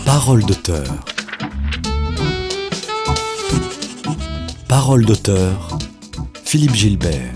Parole d'auteur. Parole d'auteur, Philippe Gilbert.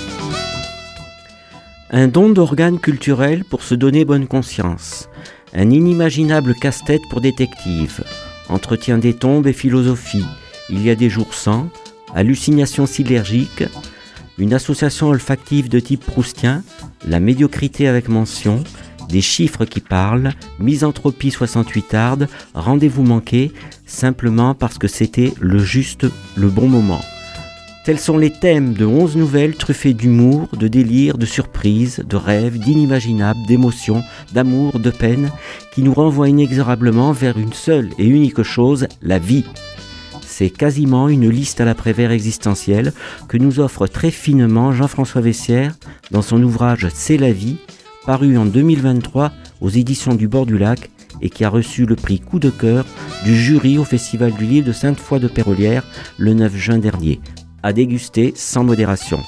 Un don d'organes culturels pour se donner bonne conscience. Un inimaginable casse-tête pour détective. Entretien des tombes et philosophie. Il y a des jours sans. Hallucinations synergiques. Une association olfactive de type proustien. La médiocrité avec mention. Des chiffres qui parlent. Misanthropie 68 arde. Rendez-vous manqué. Simplement parce que c'était le bon moment. Tels sont les thèmes de 11 nouvelles truffées d'humour, de délire, de surprise, de rêves, d'inimaginables, d'émotions, d'amour, de peine, qui nous renvoient inexorablement vers une seule et unique chose, la vie. C'est quasiment une liste à l'après-vert existentielle que nous offre très finement Jean-François Vessière dans son ouvrage « C'est la vie », paru en 2023 aux éditions du Bord du Lac et qui a reçu le prix Coup de cœur du jury au Festival du Livre de Sainte-Foy-de-Pérolière le 9 juin dernier. À déguster sans modération.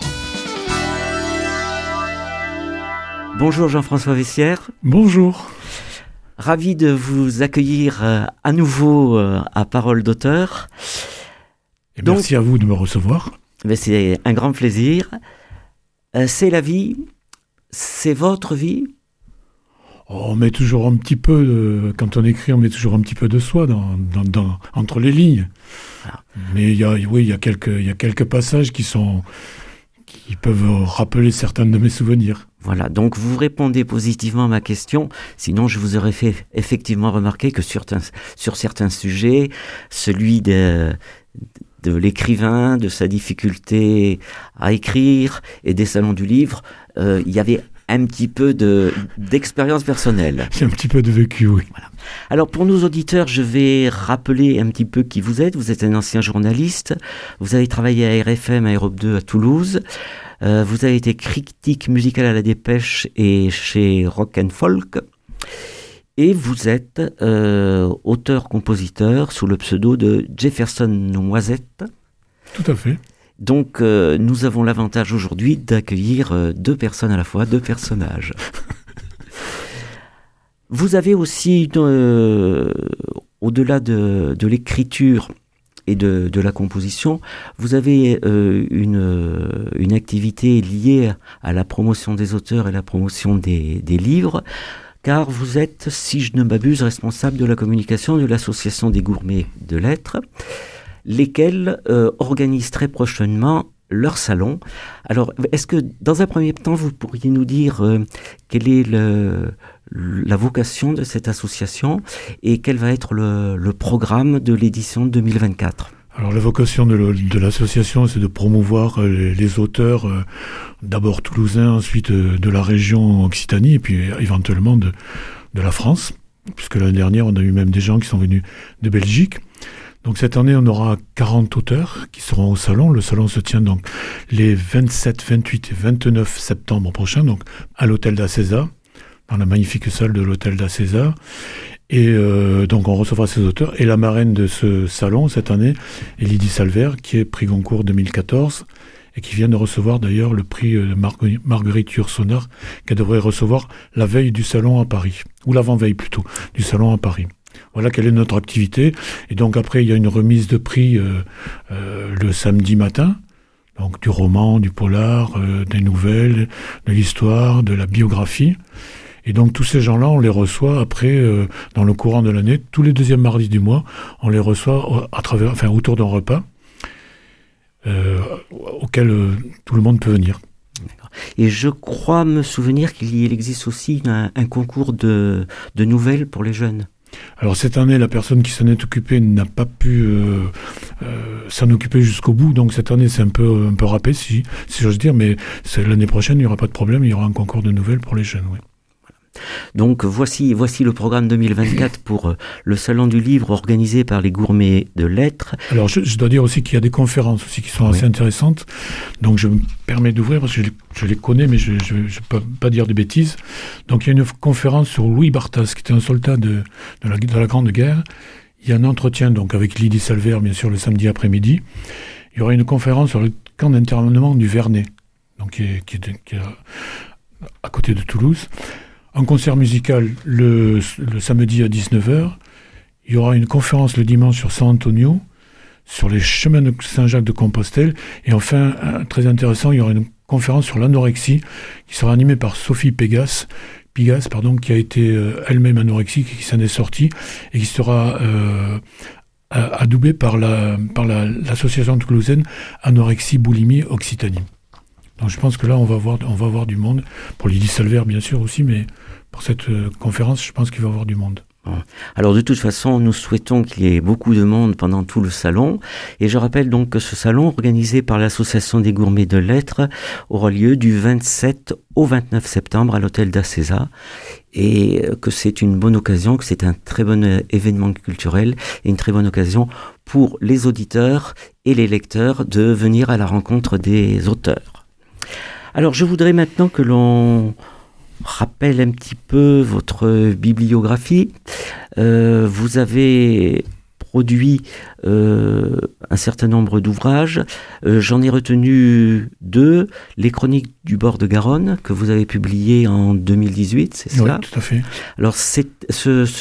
Bonjour Jean-François Vessière. Bonjour. Ravi de vous accueillir à nouveau à Parole d'auteur. Et merci à vous de me recevoir. C'est un grand plaisir. C'est la vie, c'est votre vie. On met toujours un petit peu, quand on écrit, on met toujours un petit peu de soi entre les lignes. Ah. Mais il y a quelques passages qui peuvent rappeler certains de mes souvenirs. Voilà, donc vous répondez positivement à ma question, sinon je vous aurais fait effectivement remarquer que sur certains sujets, celui de l'écrivain, de sa difficulté à écrire et des salons du livre, il y avait un petit peu d'expérience personnelle. C'est un petit peu de vécu, oui. Voilà. Alors pour nos auditeurs, je vais rappeler un petit peu qui vous êtes. Vous êtes un ancien journaliste. Vous avez travaillé à RFM, à Europe 2 à Toulouse. Vous avez été critique musicale à La Dépêche et chez Rock and Folk. Et vous êtes auteur-compositeur sous le pseudo de Jefferson Noisette. Tout à fait. Donc, nous avons l'avantage aujourd'hui d'accueillir deux personnes à la fois, deux personnages. Vous avez aussi, au-delà de l'écriture et de la composition, vous avez une activité liée à la promotion des auteurs et la promotion des livres, car vous êtes, si je ne m'abuse, responsable de la communication de l'Association des gourmets de lettres, lesquels organisent très prochainement leur salon. Alors, est-ce que, dans un premier temps, vous pourriez nous dire quelle est la vocation de cette association et quel va être le programme de l'édition 2024 ? Alors, la vocation de l'association, c'est de promouvoir les auteurs, d'abord toulousains, ensuite de la région Occitanie, et puis éventuellement de la France, puisque l'année dernière, on a eu même des gens qui sont venus de Belgique. Donc cette année, on aura 40 auteurs qui seront au salon. Le salon se tient donc les 27, 28 et 29 septembre prochains, donc à l'hôtel d'Acésa, dans la magnifique salle de l'hôtel d'Acésa. Et donc on recevra ces auteurs. Et la marraine de ce salon cette année est Lydie Salver, qui est prix Goncourt 2014 et qui vient de recevoir d'ailleurs le prix de Marguerite Yourcenar, qu'elle devrait recevoir la veille du salon à Paris, ou l'avant-veille plutôt, du salon à Paris. Voilà quelle est notre activité. Et donc après, il y a une remise de prix le samedi matin, donc du roman, du polar, des nouvelles, de l'histoire, de la biographie. Et donc tous ces gens-là, on les reçoit après, dans le courant de l'année, tous les deuxièmes mardis du mois, on les reçoit autour d'un repas auquel tout le monde peut venir. Et je crois me souvenir qu'il existe aussi un concours de nouvelles pour les jeunes. Alors cette année, la personne qui s'en est occupée n'a pas pu s'en occuper jusqu'au bout, donc cette année c'est un peu râpé, si j'ose dire, mais l'année prochaine il n'y aura pas de problème, il y aura un concours de nouvelles pour les jeunes, oui. Donc voici le programme 2024 pour le Salon du Livre organisé par les gourmets de lettres. Alors je dois dire aussi qu'il y a des conférences aussi qui sont assez intéressantes, donc je me permets d'ouvrir parce que je les connais mais je ne peux pas dire de bêtises. Donc il y a une conférence sur Louis Barthas qui était un soldat de la Grande Guerre. Il y a un entretien donc avec Lydie Salver bien sûr le samedi après-midi. Il y aura une conférence sur le camp d'internement du Vernet, donc qui est à côté de Toulouse. Un concert musical le samedi à 19h il y aura une conférence le dimanche sur San Antonio, sur les chemins de Saint-Jacques-de-Compostelle. Et enfin, très intéressant, il y aura une conférence sur l'anorexie qui sera animée par Sophie Pigas, qui a été elle-même anorexique et qui s'en est sortie, et qui sera adoubée par l'association toulousaine Anorexie Boulimie Occitanie. Donc je pense que là, on va voir du monde, pour Lydie Salver bien sûr aussi, mais pour cette conférence, je pense qu'il va y avoir du monde. Alors de toute façon, nous souhaitons qu'il y ait beaucoup de monde pendant tout le salon. Et je rappelle donc que ce salon, organisé par l'Association des gourmets de lettres, aura lieu du 27 au 29 septembre à l'hôtel d'Acesa. Et que c'est une bonne occasion, que c'est un très bon événement culturel et une très bonne occasion pour les auditeurs et les lecteurs de venir à la rencontre des auteurs. Alors je voudrais maintenant que l'on rappelle un petit peu votre bibliographie. Vous avez produit un certain nombre d'ouvrages. J'en ai retenu 2. Les Chroniques du bord de Garonne, que vous avez publié en 2018, c'est cela ? Oui, tout à fait. Alors cet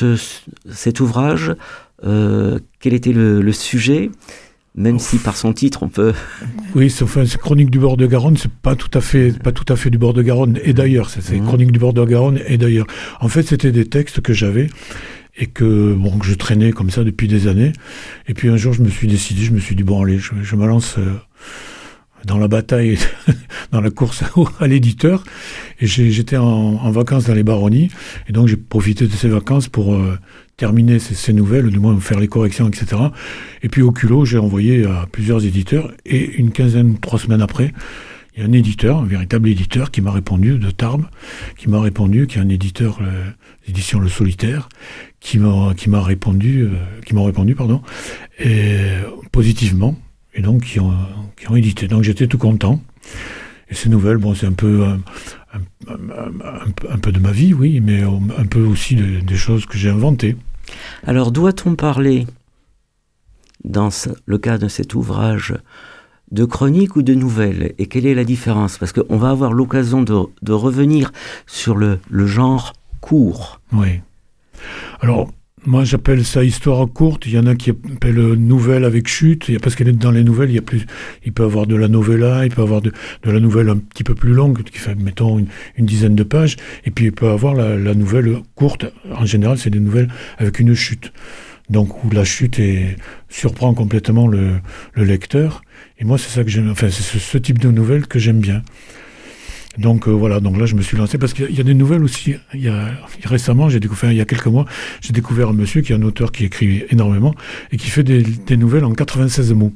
ouvrage, quel était le sujet ? Même si par son titre on peut... Oui, c'est Chroniques du bord de Garonne, c'est pas tout à fait du bord de Garonne et d'ailleurs, c'est Chroniques du bord de Garonne et d'ailleurs. En fait, c'était des textes que j'avais et que je traînais comme ça depuis des années. Et puis un jour, je me suis dit, bon allez, je me lance dans la bataille, dans la course à l'éditeur. Et j'étais en vacances dans les Baronnies, et donc j'ai profité de ces vacances pour terminer ces nouvelles, du moins faire les corrections, etc. Et puis au culot, j'ai envoyé à plusieurs éditeurs, et 3 semaines après, il y a un éditeur, un véritable éditeur, qui m'a répondu, de Tarbes, qui est un éditeur, l'édition Le Solitaire, qui m'ont répondu, et positivement, et donc qui ont édité. Donc j'étais tout content. Et ces nouvelles, c'est un peu de ma vie, oui, mais un peu aussi des choses que j'ai inventées. Alors, doit-on parler, dans le cas de cet ouvrage, de chronique ou de nouvelle ? Et quelle est la différence ? Parce qu'on va avoir l'occasion de revenir sur le genre court. Oui. Alors, moi, j'appelle ça histoire courte. Il y en a qui appellent nouvelle avec chute, parce que dans les nouvelles, il peut y avoir de la novella, il peut y avoir de la nouvelle un petit peu plus longue, qui fait, mettons, une dizaine de pages, et puis il peut y avoir la nouvelle courte. En général, c'est des nouvelles avec une chute. Donc, où la chute surprend complètement le lecteur. Et moi, c'est ça que j'aime, c'est ce type de nouvelles que j'aime bien. Donc voilà, donc là je me suis lancé parce qu'il y a des nouvelles aussi. Récemment, il y a quelques mois, j'ai découvert un monsieur qui est un auteur qui écrit énormément et qui fait des nouvelles en 96 mots.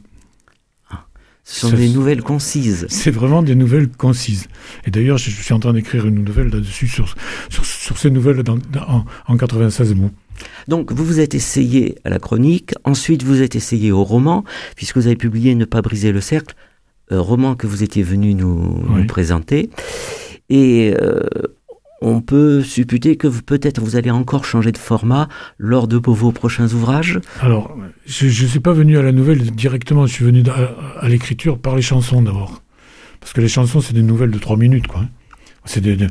Ce sont des nouvelles concises. C'est vraiment des nouvelles concises. Et d'ailleurs, je suis en train d'écrire une nouvelle là-dessus sur ces nouvelles en 96 mots. Donc, vous vous êtes essayé à la chronique, ensuite vous êtes essayé au roman, puisque vous avez publié Ne pas briser le cercle, roman que vous étiez venu nous présenter. Et on peut supputer que peut-être vous allez encore changer de format lors de vos prochains ouvrages. Alors, je ne suis pas venu à la nouvelle directement, je suis venu à l'écriture par les chansons d'abord. Parce que les chansons, c'est des nouvelles de 3 minutes, quoi. C'est un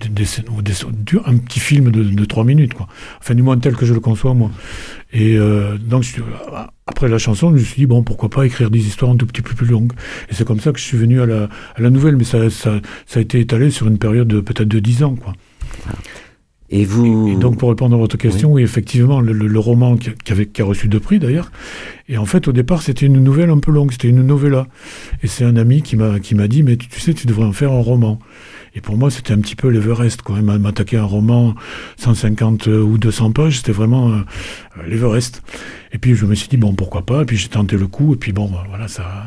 petit film de 3 minutes, quoi. Enfin, du moins tel que je le conçois, moi. Et donc, après la chanson, je me suis dit, bon, pourquoi pas écrire des histoires un tout petit peu plus longues. Et c'est comme ça que je suis venu à la nouvelle, mais ça a été étalé sur une période peut-être de 10 ans, quoi. Et donc, pour répondre à votre question, oui effectivement, le roman qui a reçu 2 prix, d'ailleurs, et en fait, au départ, c'était une nouvelle un peu longue, c'était une novella. Et c'est un ami qui m'a dit, mais tu sais, tu devrais en faire un roman. Et pour moi, c'était un petit peu l'Everest, quoi. M'attaquer à un roman 150 ou 200 pages, c'était vraiment l'Everest. Et puis, je me suis dit, bon, pourquoi pas. Et puis, j'ai tenté le coup. Et puis, bon, voilà,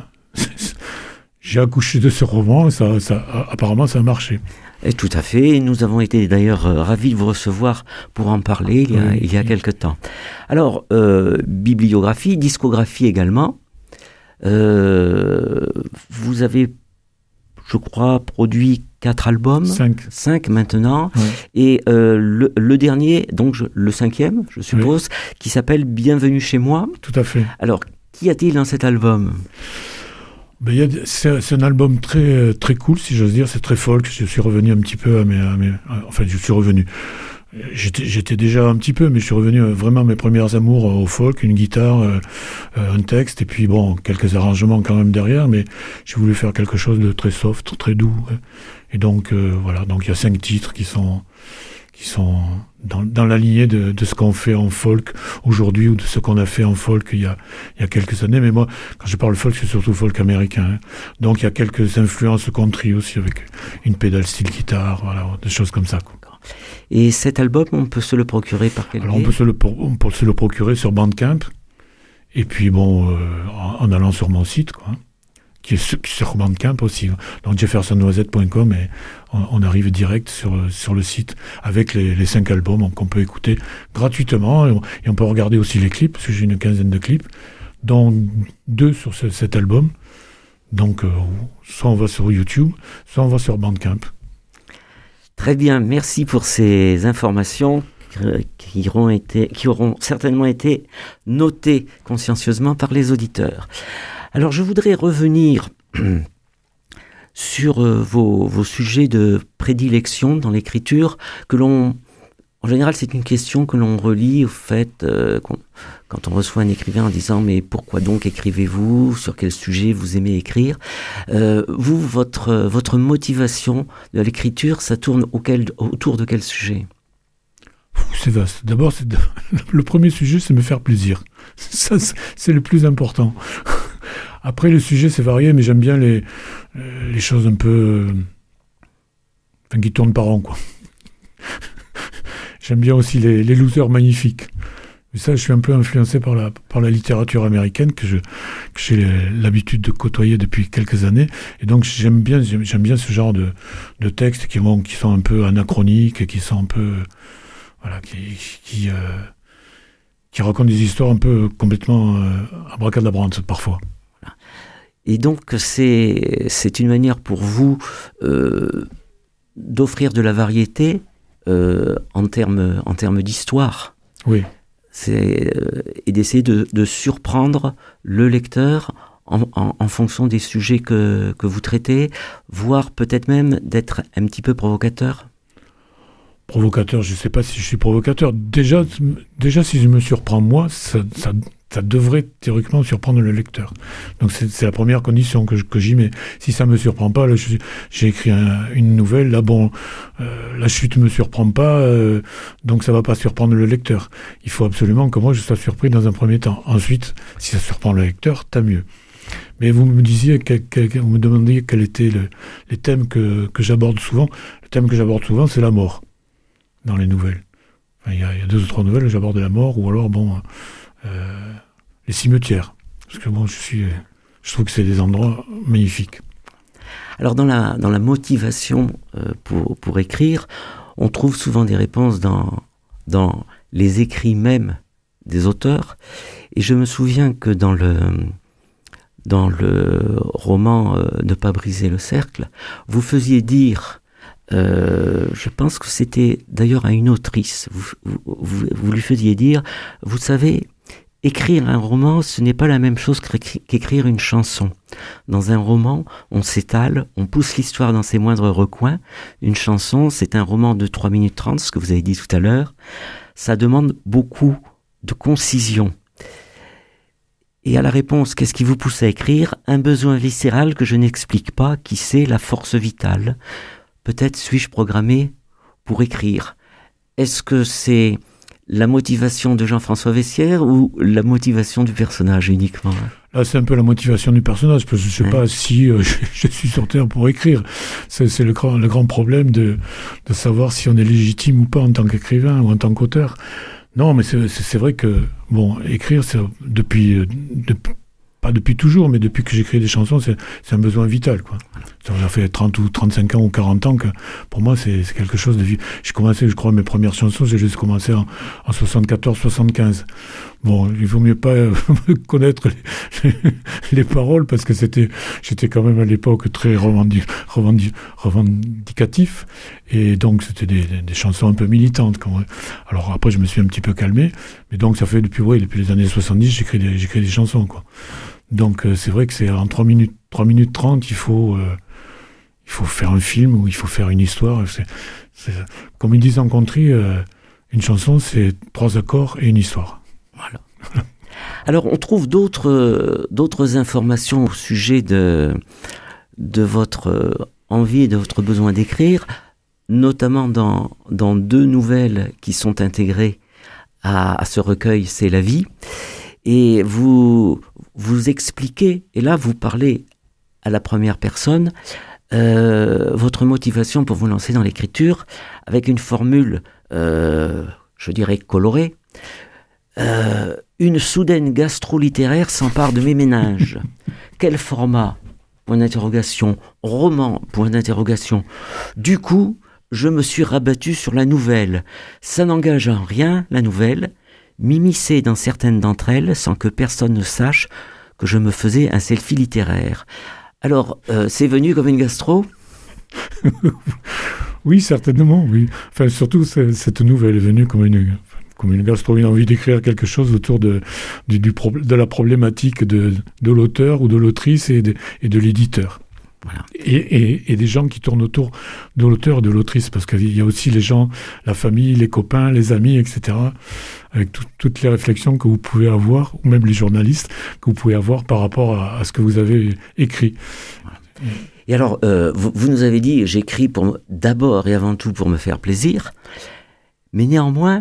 j'ai accouché de ce roman. Apparemment, ça a marché. Et tout à fait. Nous avons été d'ailleurs ravis de vous recevoir pour en parler il y a quelque temps. Alors, bibliographie, discographie également. Vous avez, je crois, produit 4 albums. 5 maintenant. Ouais. Et le dernier, donc le 5e, je suppose, qui s'appelle Bienvenue chez moi. Tout à fait. Alors, qu'y a-t-il dans cet album ? C'est un album très, très cool, si j'ose dire. C'est très folk. Je suis revenu un petit peu enfin, je suis revenu. j'étais déjà un petit peu, mais je suis revenu vraiment à mes premières amours au folk, une guitare, un texte, et puis bon, quelques arrangements quand même derrière, mais j'ai voulu faire quelque chose de très soft, très doux. Et donc, voilà, donc il y a 5 titres qui sont dans la lignée de ce qu'on fait en folk aujourd'hui, ou de ce qu'on a fait en folk il y a quelques années. Mais moi, quand je parle folk, c'est surtout folk américain. Hein. Donc il y a quelques influences country aussi, avec une pédale style guitare, voilà, des choses comme ça, quoi. Et cet album, on peut se le procurer par quel Alors biais? on peut se le procurer sur Bandcamp, et puis bon, en allant sur mon site, quoi, qui est sur Bandcamp aussi. Donc jeffersonnoisette.com, et on arrive direct sur le site avec les 5 albums qu'on peut écouter gratuitement, et on peut regarder aussi les clips, parce que j'ai une quinzaine de clips, dont 2 sur cet album. Donc soit on va sur YouTube, soit on va sur Bandcamp. Très bien, merci pour ces informations qui auront certainement été notées consciencieusement par les auditeurs. Alors je voudrais revenir sur vos sujets de prédilection dans l'écriture, en général c'est une question que l'on relie au fait quand on reçoit un écrivain en disant mais pourquoi donc écrivez-vous, sur quel sujet vous aimez écrire. Vous, votre motivation de l'écriture, ça tourne autour de quel sujet? C'est vaste. D'abord, le premier sujet, c'est me faire plaisir. Ça, c'est le plus important. Après, le sujet, c'est varié, mais j'aime bien les choses un peu... enfin, qui tournent par an, quoi. J'aime bien aussi les losers magnifiques. Et ça, je suis un peu influencé par la littérature américaine que j'ai l'habitude de côtoyer depuis quelques années. Et donc, j'aime bien ce genre de textes qui sont un peu anachroniques, qui sont un peu... voilà, qui racontent des histoires un peu complètement abracadabrantes, parfois. Et donc, c'est une manière pour vous d'offrir de la variété en termes d'histoire. Oui. Et d'essayer de surprendre le lecteur en fonction des sujets que vous traitez, voire peut-être même d'être un petit peu provocateur. Provocateur, je ne sais pas si je suis provocateur. Déjà si je me surprends moi, ça devrait théoriquement surprendre le lecteur. Donc c'est la première condition que j'y mets. Si ça ne me surprend pas, là, j'ai écrit une nouvelle, là bon, la chute ne me surprend pas, donc ça ne va pas surprendre le lecteur. Il faut absolument que moi je sois surpris dans un premier temps. Ensuite, si ça surprend le lecteur, tant mieux. Mais vous me disiez, vous me demandiez quels étaient les thèmes que j'aborde souvent. Le thème que j'aborde souvent, c'est la mort dans les nouvelles. Enfin, il y a 2 ou 3 nouvelles où j'aborde la mort, ou alors les cimetières. Parce que bon, je trouve que c'est des endroits magnifiques. Alors dans la motivation pour écrire, on trouve souvent des réponses dans les écrits même des auteurs. Et je me souviens que dans le roman Ne pas briser le cercle, vous faisiez dire, je pense que c'était d'ailleurs à une autrice, vous lui faisiez dire, vous savez, écrire un roman, ce n'est pas la même chose qu'écrire une chanson. Dans un roman, on s'étale, on pousse l'histoire dans ses moindres recoins. Une chanson, c'est un roman de 3 minutes 30, ce que vous avez dit tout à l'heure. Ça demande beaucoup de concision. Et à la réponse, qu'est-ce qui vous pousse à écrire? Un besoin viscéral que je n'explique pas, qui c'est la force vitale. Peut-être suis-je programmé pour écrire. Est-ce que c'est la motivation de Jean-François Vessières ou la motivation du personnage uniquement? Là, c'est un peu la motivation du personnage, parce que je ne sais pas si je suis sur Terre pour écrire. C'est le grand problème de savoir si on est légitime ou pas en tant qu'écrivain ou en tant qu'auteur. Non, mais c'est vrai que, bon, écrire, c'est pas depuis toujours, mais depuis que j'écris des chansons, c'est un besoin vital, quoi. Ça fait 30 ou 35 ans ou 40 ans que, pour moi, c'est quelque chose de vieux. J'ai commencé, je crois, mes premières chansons, j'ai juste commencé en 74-75. Bon, il vaut mieux pas connaître les paroles, parce que j'étais quand même à l'époque très revendicatif, et donc c'était des chansons un peu militantes. Alors après, je me suis un petit peu calmé, mais donc ça fait depuis les années 70, j'écris des chansons, quoi. Donc c'est vrai que c'est en 3 minutes 30, il faut faire un film, ou il faut faire une histoire. Comme ils disent en country, Une chanson, c'est 3 accords et une histoire. Voilà. Alors, on trouve d'autres informations au sujet de votre envie et de votre besoin d'écrire, notamment dans 2 nouvelles qui sont intégrées à ce recueil, C'est la vie. Et vous expliquez, et là vous parlez à la première personne, votre motivation pour vous lancer dans l'écriture avec une formule, je dirais, colorée. Une soudaine gastro-littéraire s'empare de mes méninges. Quel format ? Point d'interrogation. Roman ? Point d'interrogation. Du coup, je me suis rabattu sur la nouvelle. Ça n'engage en rien, la nouvelle. M'immiscer dans certaines d'entre elles sans que personne ne sache que je me faisais un selfie littéraire. Alors, c'est venu comme une gastro ? Oui, certainement, oui. Enfin, surtout, cette nouvelle est venue comme une gastro, une envie d'écrire quelque chose autour de la problématique de l'auteur ou de l'autrice et de l'éditeur. Voilà. Et des gens qui tournent autour de l'auteur et de l'autrice, parce qu'il y a aussi les gens, la famille, les copains, les amis, etc., avec toutes les réflexions que vous pouvez avoir, ou même les journalistes, que vous pouvez avoir par rapport à ce que vous avez écrit. Voilà. Et alors, vous nous avez dit, j'écris d'abord et avant tout pour me faire plaisir, mais néanmoins,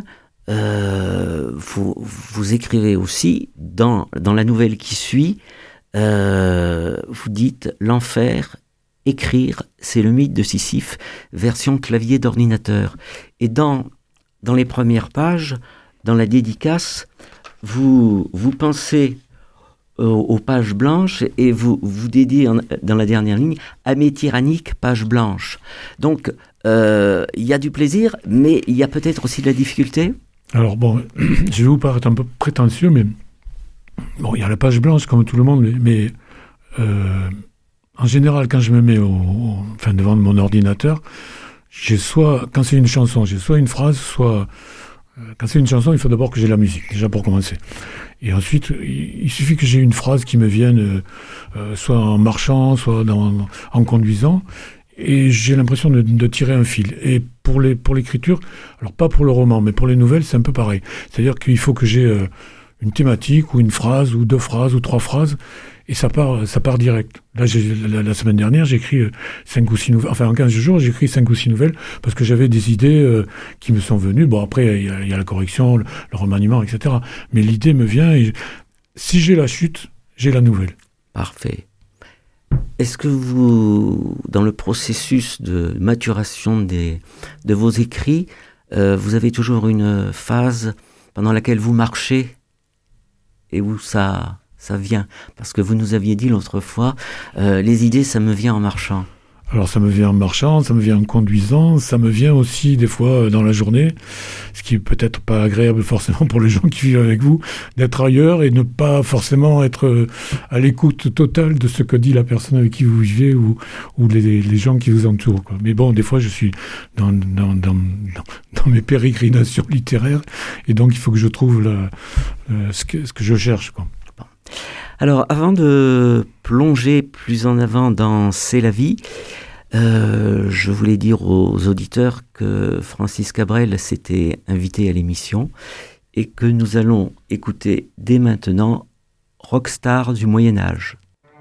vous écrivez aussi, dans la nouvelle qui suit, vous dites « L'enfer, écrire, c'est le mythe de Sisyphe, version clavier d'ordinateur ». Et dans les premières pages, dans la dédicace, vous pensez aux pages blanches et vous dédiez dans la dernière ligne à mes tyranniques pages blanches. Donc, il y a du plaisir, mais il y a peut-être aussi de la difficulté. Alors bon, je vais vous paraître un peu prétentieux, mais bon, il y a la page blanche comme tout le monde, mais en général, quand je me mets devant mon ordinateur, j'ai quand c'est une chanson, j'ai soit une phrase, soit... Quand c'est une chanson, il faut d'abord que j'ai la musique, déjà pour commencer. Et ensuite, il suffit que j'ai une phrase qui me vienne, soit en marchant, soit en conduisant, et j'ai l'impression de tirer un fil. Et pour l'écriture, alors pas pour le roman, mais pour les nouvelles, c'est un peu pareil. C'est-à-dire qu'il faut que j'ai une thématique, ou une phrase, ou 2 phrases, ou 3 phrases, et ça part direct. Là, la semaine dernière, j'ai écrit 5 ou 6 nouvelles, enfin en 15 jours, j'ai écrit 5 ou 6 nouvelles, parce que j'avais des idées qui me sont venues. Bon, après, il y a la correction, le remaniement, etc. Mais l'idée me vient, et si j'ai la chute, j'ai la nouvelle. Parfait. Est-ce que vous, dans le processus de maturation de vos écrits, vous avez toujours une phase pendant laquelle vous marchez et où ça vient? Parce que vous nous aviez dit l'autre fois, les idées, ça me vient en marchant. Alors ça me vient en marchant, ça me vient en conduisant, ça me vient aussi des fois dans la journée, ce qui est peut-être pas agréable forcément pour les gens qui vivent avec vous, d'être ailleurs et ne pas forcément être à l'écoute totale de ce que dit la personne avec qui vous vivez ou les gens qui vous entourent, quoi. Mais bon, des fois je suis dans mes pérégrinations littéraires et donc il faut que je trouve ce que je cherche, quoi. Alors, avant de plonger plus en avant dans C'est la vie, je voulais dire aux auditeurs que Francis Cabrel s'était invité à l'émission et que nous allons écouter dès maintenant Rockstar du Moyen-Âge.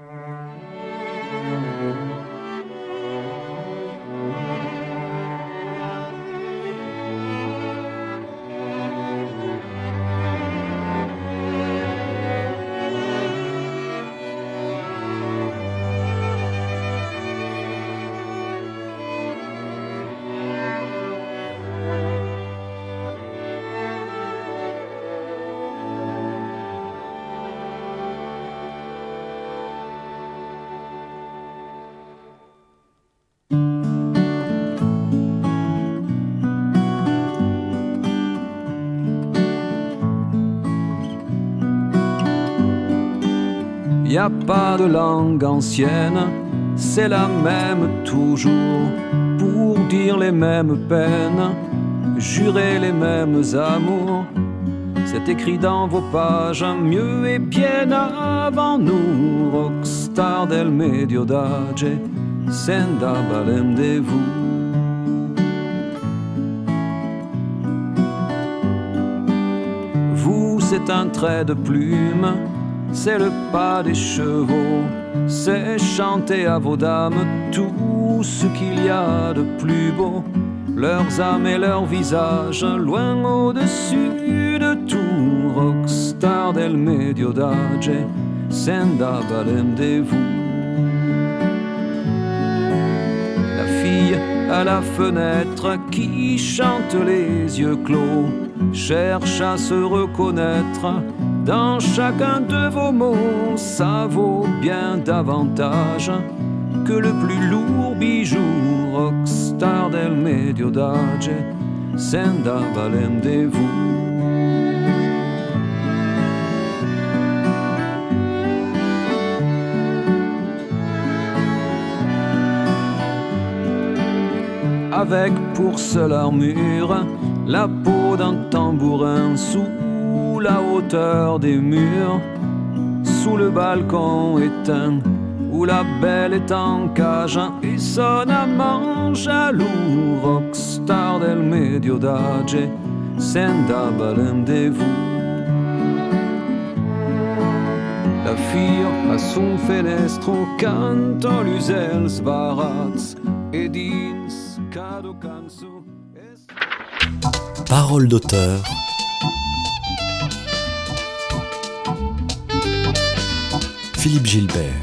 Y a pas de langue ancienne, c'est la même toujours, pour dire les mêmes peines, jurer les mêmes amours. C'est écrit dans vos pages, mieux et bien avant nous. Rockstar del medio d'âge, senda balem de vous. c'est un trait de plume, c'est le pas des chevaux, c'est chanter à vos dames tout ce qu'il y a de plus beau. Leurs âmes et leurs visages, loin au-dessus de tout. Rockstar del medio d'âge, senda valem de vous. La fille à la fenêtre qui chante les yeux clos cherche à se reconnaître dans chacun de vos mots. Ça vaut bien davantage que le plus lourd bijou. Rockstar del medio d'âge, senda valem de vous. Avec pour seule armure la peau d'un tambourin sous la hauteur des murs, sous le balcon éteint où la belle est en cage et son amant jaloux. Rockstar del medio d'âge, senda valem de vous. La fille à son fenestro canto l'usel svarats et dins cado canso. Parole d'auteur. Philippe Gilbert.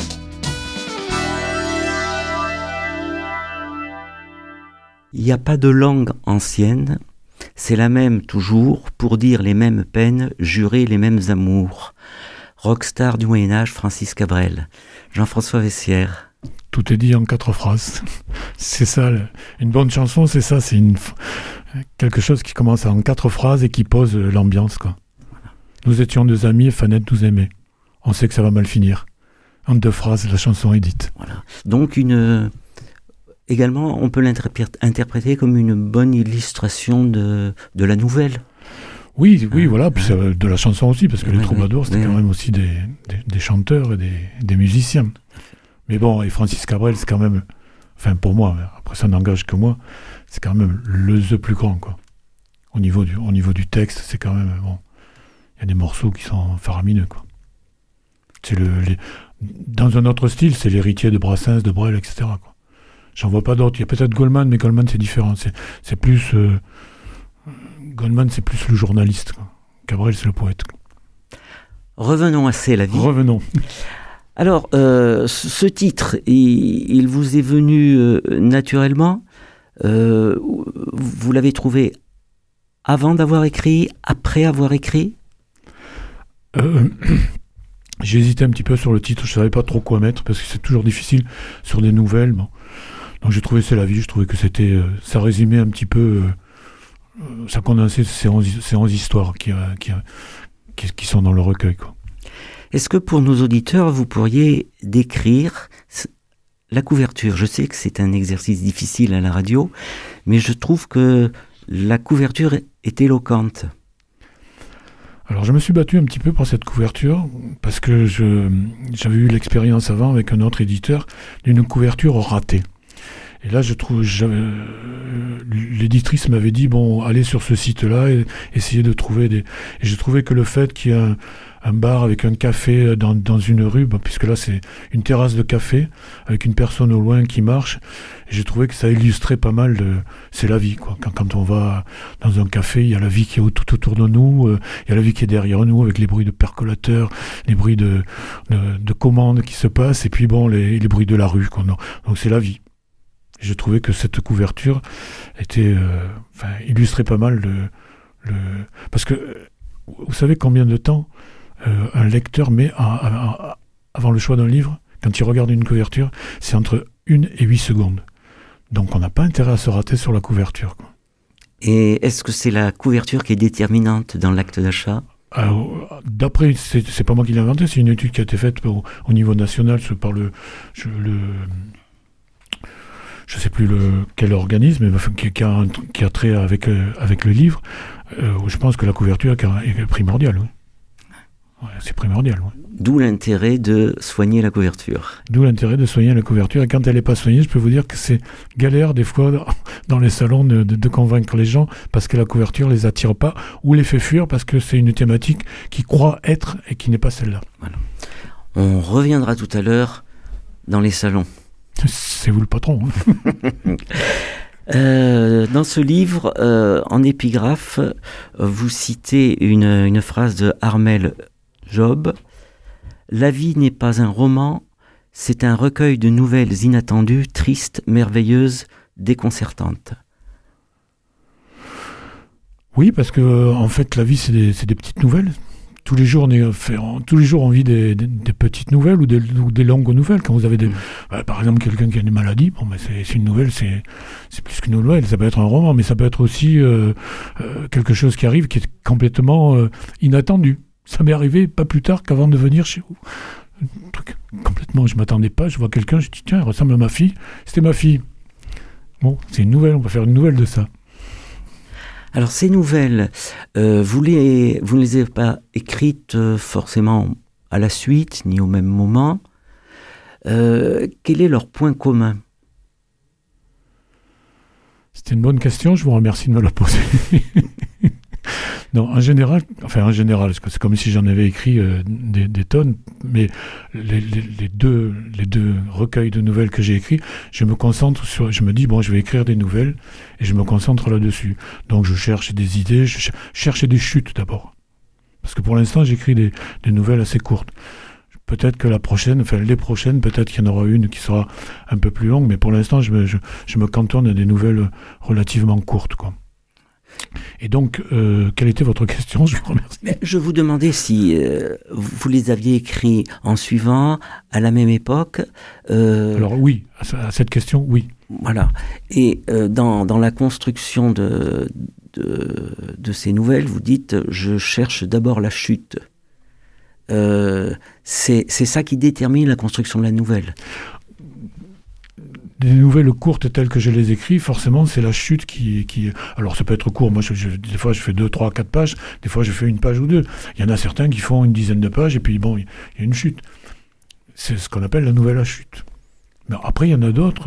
Il n'y a pas de langue ancienne, c'est la même toujours pour dire les mêmes peines, jurer les mêmes amours. Rockstar du Moyen-Âge, Francis Cabrel. Jean-François Vessière. Tout est dit en 4 phrases. C'est ça, une bonne chanson, c'est ça, c'est quelque chose qui commence en 4 phrases et qui pose l'ambiance, quoi. Voilà. Nous étions 2 amis et Fanette nous aimait. On sait que ça va mal finir. En 2 phrases, la chanson est dite. Voilà. Donc également, on peut l'interpréter comme une bonne illustration de la nouvelle. Oui, voilà, puis de la chanson aussi, parce que les troubadours, c'était quand même aussi des chanteurs et des musiciens. Mais bon, et Francis Cabrel, c'est quand même, enfin pour moi, après ça n'engage que moi, c'est quand même the plus grand, quoi. Au niveau du texte, c'est quand même, bon, il y a des morceaux qui sont faramineux, quoi. C'est dans un autre style, c'est l'héritier de Brassens, de Brel, etc., quoi. J'en vois pas d'autres. Il y a peut-être Goldman, mais Goldman c'est différent. C'est plus Goldman, c'est plus le journaliste, quoi. Cabrel, c'est le poète, quoi. Revenons à C'est la vie. Revenons. Alors, ce titre, il vous est venu naturellement. Vous l'avez trouvé avant d'avoir écrit, après avoir écrit? J'ai hésité un petit peu sur le titre. Je savais pas trop quoi mettre parce que c'est toujours difficile sur des nouvelles. Bon. Donc j'ai trouvé C'est la vie. Je trouvais que c'était, ça résumait un petit peu, ça condensait ces 11 histoires qui sont dans le recueil, quoi. Est-ce que pour nos auditeurs, vous pourriez décrire la couverture? Je sais que c'est un exercice difficile à la radio, mais je trouve que la couverture est éloquente. Alors je me suis battu un petit peu pour cette couverture, parce que j'avais eu l'expérience avant avec un autre éditeur d'une couverture ratée. Et là, je trouve, l'éditrice m'avait dit, bon, allez sur ce site-là et essayez de trouver Et j'ai trouvé que le fait qu'il y ait un bar avec un café dans une rue, puisque là c'est une terrasse de café avec une personne au loin qui marche, et j'ai trouvé que ça illustrait pas mal c'est la vie, quoi. Quand on va dans un café, il y a la vie qui est tout autour de nous, il y a la vie qui est derrière nous avec les bruits de percolateurs, les bruits de commandes qui se passent, et puis bon, les bruits de la rue, quoi. Donc c'est la vie. Et j'ai trouvé que cette couverture était, illustrait pas mal parce que vous savez combien de temps un lecteur met avant le choix d'un livre, quand il regarde une couverture, c'est entre 1 et 8 secondes. Donc on n'a pas intérêt à se rater sur la couverture, quoi. Et est-ce que c'est la couverture qui est déterminante dans l'acte d'achat? D'après, c'est pas moi qui l'ai inventé, c'est une étude qui a été faite au niveau national par je sais plus quel organisme, mais qui a trait avec le livre. Je pense que la couverture est primordiale, oui. Ouais, c'est primordial. Ouais. D'où l'intérêt de soigner la couverture. D'où l'intérêt de soigner la couverture. Et quand elle n'est pas soignée, je peux vous dire que c'est galère des fois dans les salons de convaincre les gens parce que la couverture ne les attire pas ou les fait fuir parce que c'est une thématique qu'ils croient être et qui n'est pas celle-là. Voilà. On reviendra tout à l'heure dans les salons. C'est vous le patron. Hein. Dans ce livre, en épigraphe, vous citez une phrase de Armel Job. « La vie n'est pas un roman, c'est un recueil de nouvelles inattendues, tristes, merveilleuses, déconcertantes. » Oui, parce que en fait, la vie, c'est des petites nouvelles. Tous les jours, on vit des petites nouvelles ou des longues nouvelles. Quand vous avez par exemple, quelqu'un qui a une maladie, bon, ben c'est une nouvelle, c'est plus qu'une nouvelle. Ça peut être un roman, mais ça peut être aussi quelque chose qui arrive qui est complètement inattendu. Ça m'est arrivé pas plus tard qu'avant de venir chez vous. Un truc complètement, je m'attendais pas. Je vois quelqu'un, je dis tiens, elle ressemble à ma fille. C'était ma fille. Bon, c'est une nouvelle. On peut faire une nouvelle de ça. Alors ces nouvelles, vous ne les avez pas écrites forcément à la suite, ni au même moment. Quel est leur point commun ? C'était une bonne question, je vous remercie de me la poser. Non, en général, c'est comme si j'en avais écrit des tonnes, mais les deux recueils de nouvelles que j'ai écrits, je me dis, bon, je vais écrire des nouvelles, et je me concentre là-dessus. Donc je cherche des idées, je cherche des chutes d'abord. Parce que pour l'instant, j'écris des nouvelles assez courtes. Peut-être que les prochaines, peut-être qu'il y en aura une qui sera un peu plus longue, mais pour l'instant, je me cantonne à des nouvelles relativement courtes, quoi. Et donc, quelle était votre question ? Je vous remercie. Je vous demandais si vous les aviez écrits en suivant, à la même époque. Alors oui, à cette question, oui. Voilà. Et dans la construction de ces nouvelles, vous dites « je cherche d'abord la chute ». C'est ça qui détermine la construction de la nouvelle. Des nouvelles courtes telles que je les écris, forcément, c'est la chute qui... Alors, ça peut être court. Moi, des fois, je fais 2, 3, 4 pages. Des fois, je fais une page ou deux. Il y en a certains qui font une dizaine de pages et puis, bon, il y a une chute. C'est ce qu'on appelle la nouvelle à chute. Mais après, il y en a d'autres.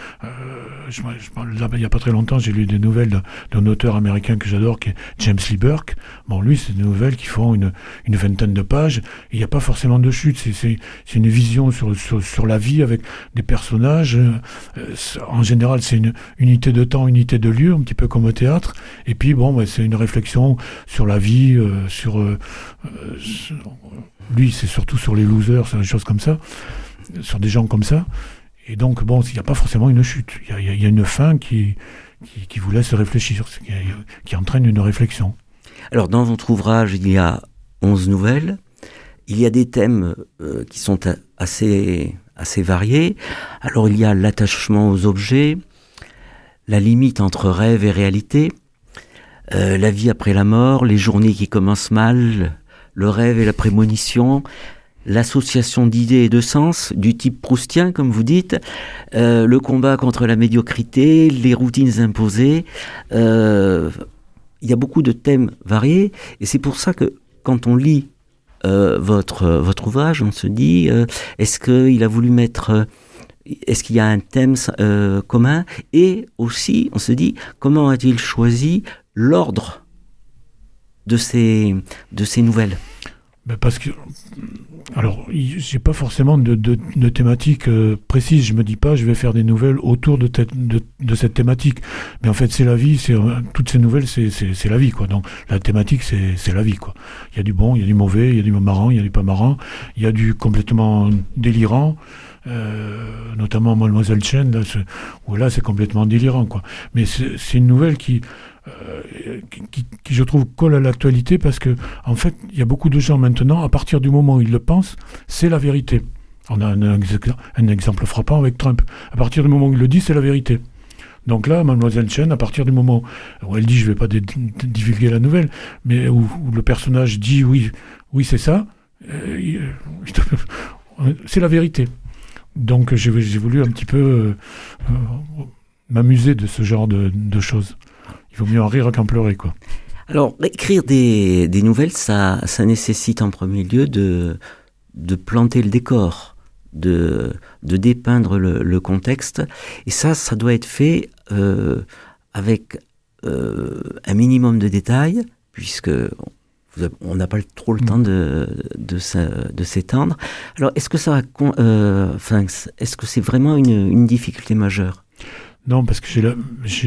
Il n'y a pas très longtemps, j'ai lu des nouvelles d'un auteur américain que j'adore, qui est James Lee Burke. Bon, lui, c'est des nouvelles qui font une vingtaine de pages. Il n'y a pas forcément de chute. C'est une vision sur la vie avec des personnages. En général, c'est une unité de temps, unité de lieu, un petit peu comme au théâtre. Et puis, bon, c'est une réflexion sur la vie, lui, c'est surtout sur les losers, sur des choses comme ça, sur des gens comme ça. Et donc, bon, il n'y a pas forcément une chute. Il y a une fin qui vous laisse réfléchir, qui entraîne une réflexion. Alors, dans votre ouvrage, il y a 11 nouvelles. Il y a des thèmes qui sont assez variés. Alors, il y a l'attachement aux objets, la limite entre rêve et réalité, la vie après la mort, les journées qui commencent mal, le rêve et la prémonition, l'association d'idées et de sens, du type proustien, comme vous dites, le combat contre la médiocrité, les routines imposées. Il y a beaucoup de thèmes variés, et c'est pour ça que quand on lit votre ouvrage, on se dit, est-ce qu'il a voulu mettre... Est-ce qu'il y a un thème commun ? Et aussi, on se dit, comment a-t-il choisi l'ordre de ces nouvelles ? Parce que, alors, j'ai pas forcément de thématique précise. Je me dis pas, je vais faire des nouvelles autour de cette thématique. Mais en fait, c'est la vie. Toutes ces nouvelles, c'est la vie, quoi. Donc, la thématique, c'est la vie, quoi. Il y a du bon, il y a du mauvais, il y a du marrant, il y a du pas marrant, il y a du complètement délirant. Notamment Mademoiselle Chen, là, c'est complètement délirant, quoi. Mais c'est une nouvelle qui, je trouve, colle à l'actualité parce que, en fait, il y a beaucoup de gens maintenant, à partir du moment où ils le pensent, c'est la vérité. On a un exemple frappant avec Trump. À partir du moment où il le dit, c'est la vérité. Donc là, Mademoiselle Chen, à partir du moment où elle dit, je ne vais pas divulguer la nouvelle, mais où le personnage dit, oui, c'est ça, c'est la vérité. Donc j'ai voulu un petit peu m'amuser de ce genre de choses. Il vaut mieux en rire qu'en pleurer, quoi. Alors, écrire des nouvelles, ça nécessite en premier lieu de planter le décor, de dépeindre le contexte. Et ça doit être fait avec un minimum de détails, puisque on n'a pas trop le temps de s'étendre. Alors, est-ce que est-ce que c'est vraiment une difficulté majeure? Non, parce que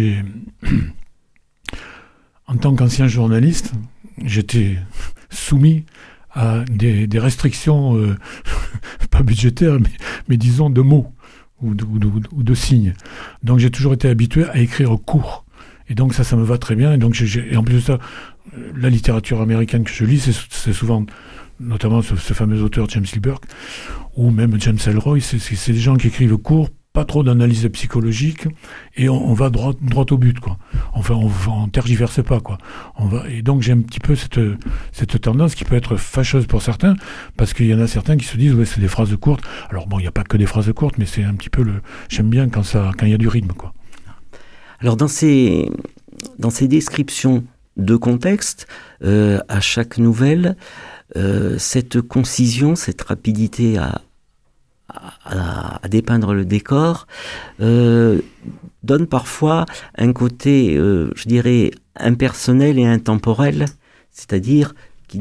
en tant qu'ancien journaliste, j'étais soumis à des restrictions, pas budgétaires, mais disons de mots ou de signes. Donc j'ai toujours été habitué à écrire court. Et donc ça me va très bien. Et donc et en plus de ça, la littérature américaine que je lis, c'est souvent, notamment ce fameux auteur James Lee Burke, ou même James Ellroy, c'est des gens qui écrivent court, pas trop d'analyse psychologique, et on va droit au but, quoi. Enfin, on tergiverse pas, quoi. Et donc j'ai un petit peu cette tendance qui peut être fâcheuse pour certains, parce qu'il y en a certains qui se disent, ouais, c'est des phrases courtes. Alors bon, il n'y a pas que des phrases courtes, mais c'est un petit peu j'aime bien quand il y a du rythme, quoi. Alors dans ces descriptions de contexte, à chaque nouvelle, cette concision, cette rapidité à dépeindre le décor, donne parfois un côté, je dirais, impersonnel et intemporel, c'est-à-dire qui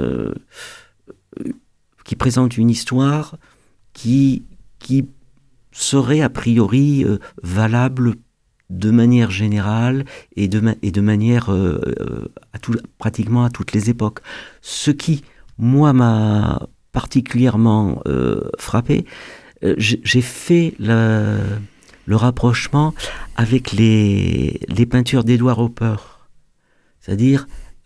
présente une histoire qui serait a priori valable de manière générale et de manière pratiquement à toutes les époques. Ce qui, moi, m'a particulièrement frappé, j'ai fait le rapprochement avec les peintures d'Edward Hopper. C'est-à-dire,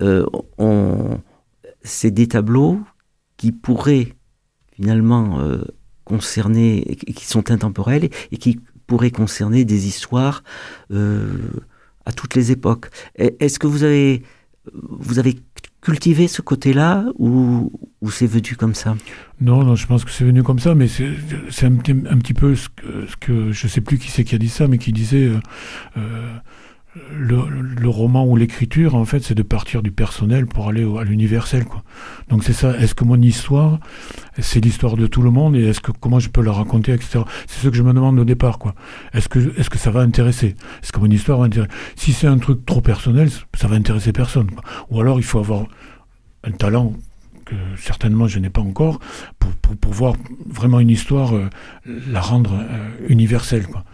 c'est des tableaux qui pourraient finalement concerner, qui sont intemporels et qui pourraient concerner des histoires à toutes les époques. Est-ce que vous avez cultivé ce côté-là ou c'est venu comme ça? Non, je pense que c'est venu comme ça, mais c'est un petit peu ce que je sais plus qui c'est qui a dit ça, mais qui disait le roman ou l'écriture, en fait, c'est de partir du personnel pour aller à l'universel, quoi. Donc c'est ça. Est-ce que mon histoire, c'est l'histoire de tout le monde, et comment je peux la raconter, etc. C'est ce que je me demande au départ, quoi. Est-ce que ça va intéresser? Est-ce que mon histoire va intéresser? Si c'est un truc trop personnel, ça va intéresser personne, quoi. Ou alors il faut avoir un talent que certainement je n'ai pas encore pour voir vraiment une histoire, la rendre universelle, quoi.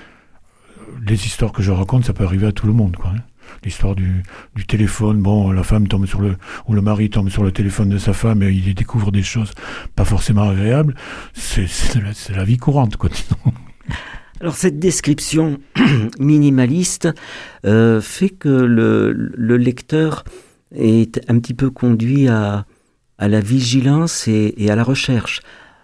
Les histoires que je raconte, ça peut arriver à tout le monde, quoi. L'histoire du téléphone, bon, la femme tombe ou le mari tombe sur le téléphone de sa femme et il découvre des choses pas forcément agréables. C'est la vie courante, quoi. Alors cette description minimaliste fait que le lecteur est un petit peu conduit à la vigilance et à la recherche.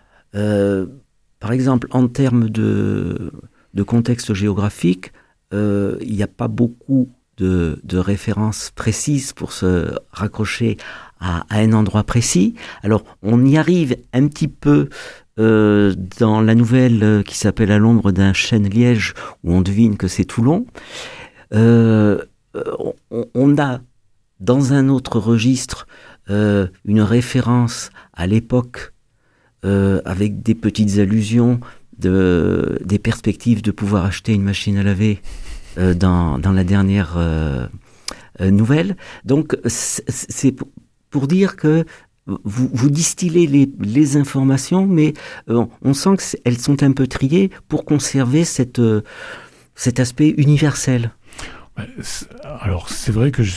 Par exemple, en termes de contexte géographique, il n'y a pas beaucoup de références précises pour se raccrocher à un endroit précis. Alors, on y arrive un petit peu dans la nouvelle qui s'appelle « À l'ombre d'un chêne liège » où on devine que c'est Toulon. On a, dans un autre registre, une référence à l'époque avec des petites allusions des perspectives de pouvoir acheter une machine à laver dans la dernière nouvelle. Donc c'est pour dire que vous distillez les informations, mais on sent qu'elles sont un peu triées pour conserver cet aspect universel. Alors c'est vrai que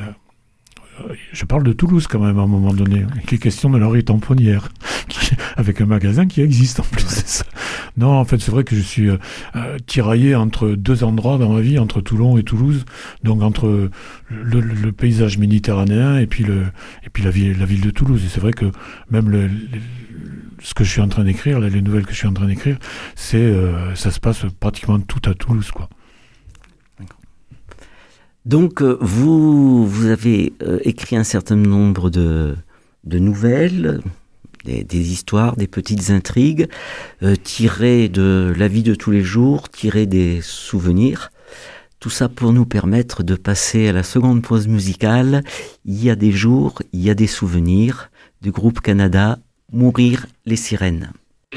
je parle de Toulouse quand même à un moment donné, qui est question de la rue Tamponnière, avec un magasin qui existe en plus. C'est ça. Non, en fait, c'est vrai que je suis tiraillé entre deux endroits dans ma vie, entre Toulon et Toulouse, donc entre le paysage méditerranéen et puis la ville de Toulouse. Et c'est vrai que même ce que je suis en train d'écrire, les nouvelles que je suis en train d'écrire, ça se passe pratiquement tout à Toulouse, quoi. Donc, vous avez écrit un certain nombre de nouvelles, des histoires, des petites intrigues, tirées de la vie de tous les jours, tirées des souvenirs. Tout ça pour nous permettre de passer à la seconde pause musicale. Il y a des jours, il y a des souvenirs du groupe Canada, Mourir les sirènes.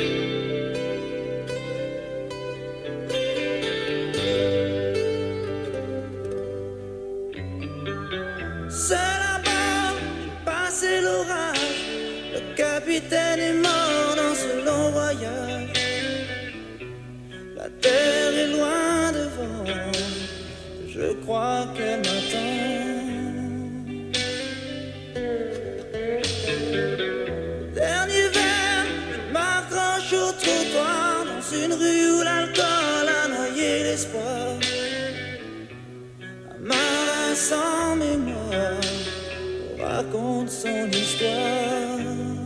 C'est là-bas, j'ai passé l'orage. Le capitaine est mort dans ce long voyage. La terre est loin devant. Je crois qu'elle m'attend. Dernier verre, je m'accroche au trottoir dans une rue où l'alcool a noyé l'espoir. Un marin sans mémoire raconte son histoire.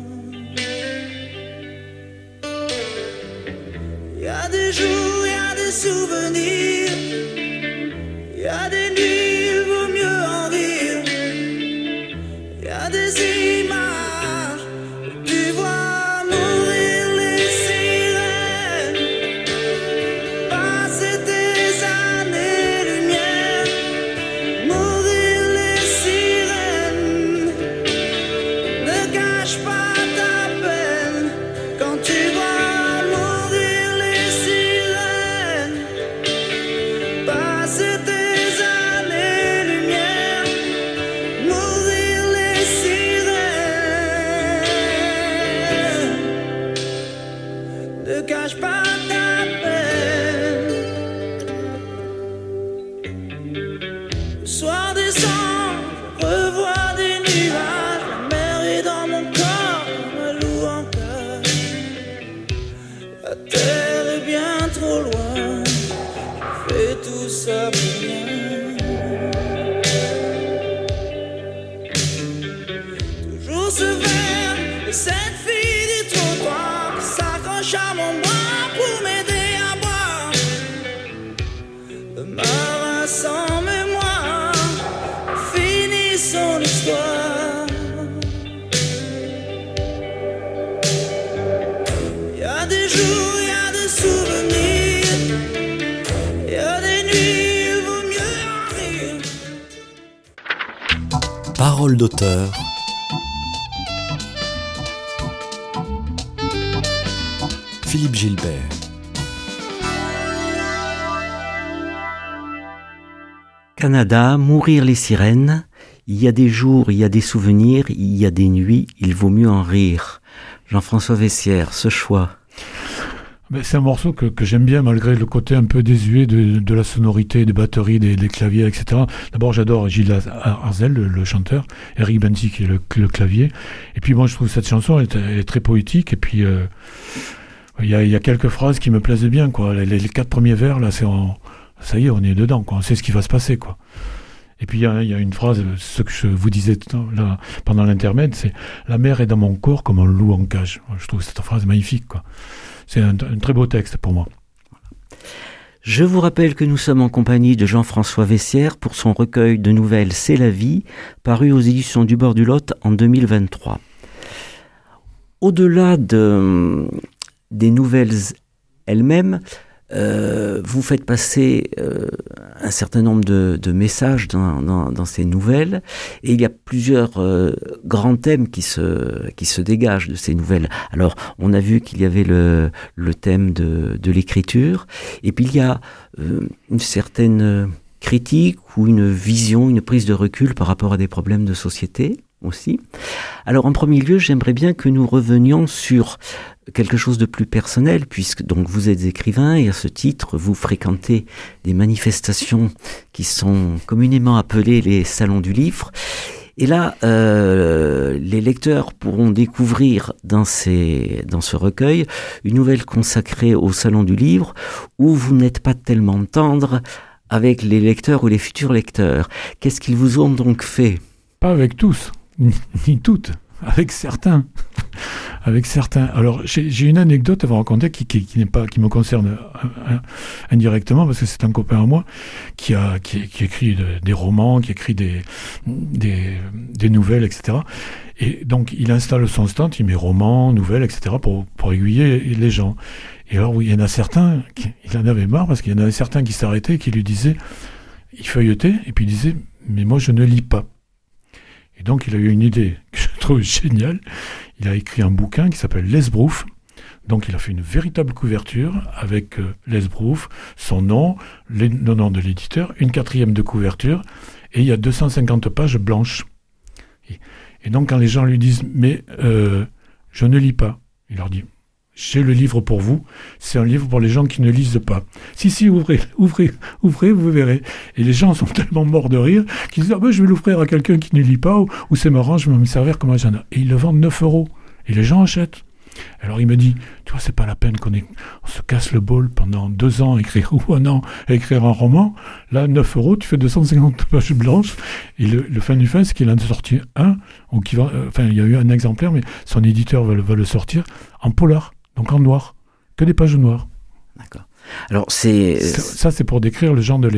Il y a des jours, il y a des souvenirs. Il y a des nuits, il vaut mieux en rire. Il y a des images où tu vois mourir les sirènes. Passer des années-lumière, mourir les sirènes. Ne cache pas ta peine quand tu vois mourir les sirènes. Passer des années-lumière, mourir les sirènes. Ne cache pas ta peine. Le soir descend, je revois des nuages. La mer est dans mon corps, comme un loup en cage. La terre est bien trop loin, je fais tout ça pour rien. Toujours ce verre et cette fille du trottoir qui s'accroche à mon bras pour m'aider à boire. Le marin sans mémoire finit son histoire. Il y a des jours, il y a des souvenirs. Il y a des nuits, il vaut mieux en rire. Parole d'auteur. Philippe Gilbert. Canada, Mourir les sirènes. Il y a des jours, il y a des souvenirs, il y a des nuits, il vaut mieux en rire. Jean-François Vessière, ce choix. C'est un morceau que j'aime bien malgré le côté un peu désuet de la sonorité, des batteries, des claviers, etc. D'abord, j'adore Gilles Arzel, le chanteur, Eric Benzi qui est le clavier. Et puis moi, je trouve cette chanson, elle est très poétique. Et puis, il y a quelques phrases qui me plaisent bien, quoi. Les 4 premiers vers, là, ça y est, on est dedans, quoi. On sait ce qui va se passer, quoi. Et puis, il y a une phrase, ce que je vous disais là, pendant l'intermède, c'est « La mer est dans mon corps comme un loup en cage ». Je trouve cette phrase magnifique, quoi. C'est un très beau texte pour moi. Je vous rappelle que nous sommes en compagnie de Jean-François Vessière pour son recueil de nouvelles « C'est la vie », paru aux éditions du Bord du Lot en 2023. Au-delà des nouvelles elles-mêmes, vous faites passer un certain nombre de messages dans ces nouvelles, et il y a plusieurs grands thèmes qui se dégagent de ces nouvelles. Alors, on a vu qu'il y avait le thème de l'écriture, et puis il y a une certaine critique ou une vision, une prise de recul par rapport à des problèmes de société aussi. Alors, en premier lieu, j'aimerais bien que nous revenions sur quelque chose de plus personnel, puisque donc vous êtes écrivain et à ce titre, vous fréquentez des manifestations qui sont communément appelées les salons du livre. Et là, les lecteurs pourront découvrir dans ce recueil une nouvelle consacrée au salon du livre, où vous n'êtes pas tellement tendre avec les lecteurs ou les futurs lecteurs. Qu'est-ce qu'ils vous ont donc fait ? Pas avec tous, ni toutes, avec certains. Avec certains. Alors, j'ai une anecdote à vous raconter qui me concerne indirectement, parce que c'est un copain à moi qui écrit des romans, qui écrit des nouvelles, etc. Et donc, il installe son stand, il met romans, nouvelles, etc. pour aiguiller les gens. Et alors, il y en a certains, il en avait marre, parce qu'il y en avait certains qui s'arrêtaient, qui lui disaient il feuilletait et puis il disait « mais moi je ne lis pas ». Et donc il a eu une idée que je trouve géniale. Il a écrit un bouquin qui s'appelle Lesbrouf. Donc il a fait une véritable couverture avec Lesbrouf, son nom, le nom de l'éditeur, une 4e de couverture, et il y a 250 pages blanches. Et donc quand les gens lui disent « mais je ne lis pas », il leur dit « j'ai le livre pour vous, c'est un livre pour les gens qui ne lisent pas. Si, ouvrez, vous verrez. » Et les gens sont tellement morts de rire qu'ils disent « je vais l'ouvrir à quelqu'un qui ne lit pas, ou c'est marrant, je vais me servir comme agenda. » Et ils le vendent 9 €. Et les gens achètent. Alors il me dit, tu vois, c'est pas la peine qu'on se casse le bol pendant 2 ans ou 1 an à écrire un roman. Là, 9 €, tu fais 250 pages blanches. Et le fin du fin, c'est qu'il en a sorti un, il y a eu un exemplaire, mais son éditeur va le sortir en polar, donc en noir, que des pages noires. D'accord. Alors ça, c'est pour décrire le genre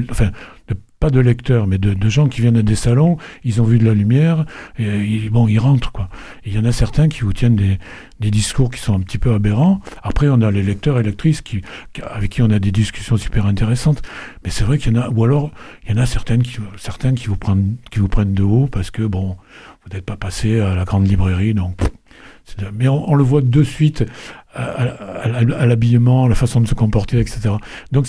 pas de lecteurs, mais de gens qui viennent à des salons, ils ont vu de la lumière, et ils rentrent, quoi. Et il y en a certains qui vous tiennent des discours qui sont un petit peu aberrants. Après, on a les lecteurs et lectrices avec qui on a des discussions super intéressantes. Mais c'est vrai qu'il y en a, ou alors, il y en a certains qui vous prennent de haut parce que, vous n'êtes pas passé à la grande librairie, donc... Mais on le voit de suite à l'habillement, à la façon de se comporter, etc. Donc